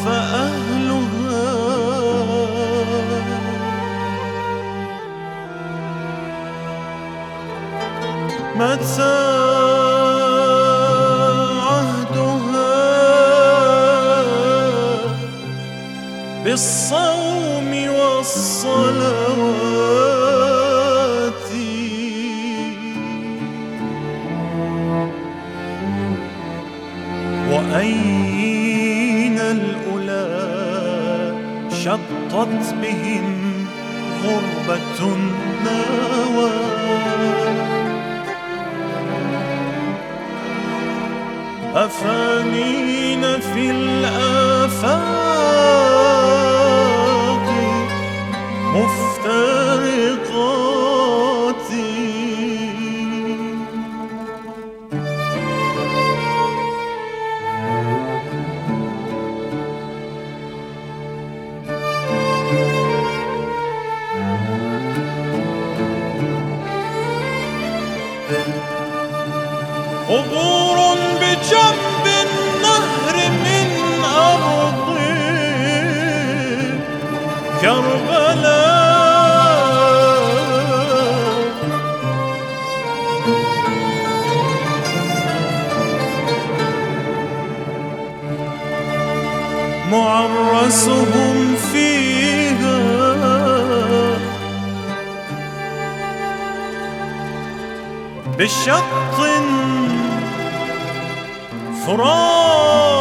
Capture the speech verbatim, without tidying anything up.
فأهلها متى عهدها بالصوم والصلوات، وأين الأولى شطت بهم غربة ناوى، أفانين في الآفاق مفترقات، قبور بجنب النهر من أرض كربلاء، معرسهم فيها بشق فرات.